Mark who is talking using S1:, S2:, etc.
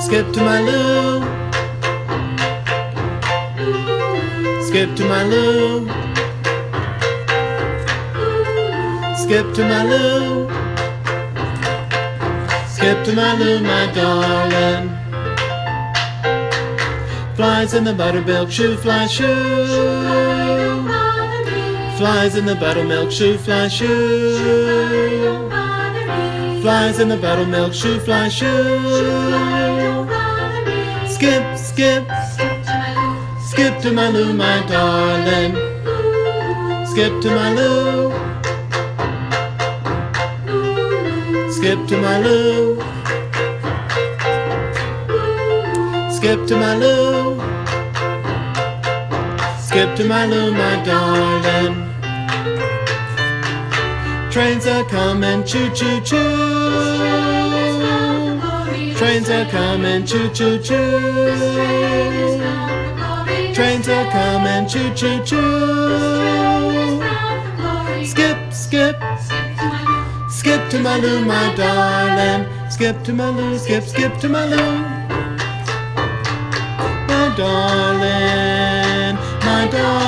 S1: Skip to my loo. Skip to my loo. Skip to my loo. Skip to my loo, my darling. Flies in the buttermilk shoe, fly shoe. Flies in the buttermilk shoe, fly shoe. Flies in the buttermilk shoe, fly shoe. Skip, skip, skip to my loo, my darling. Skip to my loo. Skip to my loo. Skip to my loo. Skip to my loo, my darling. Trains are coming, choo choo choo. Trains are coming, choo choo choo. Trains are coming, choo choo choo. Skip, skip, skip to my loo, my darling. Skip to my loo, skip, skip to my loo. My darling, my darling.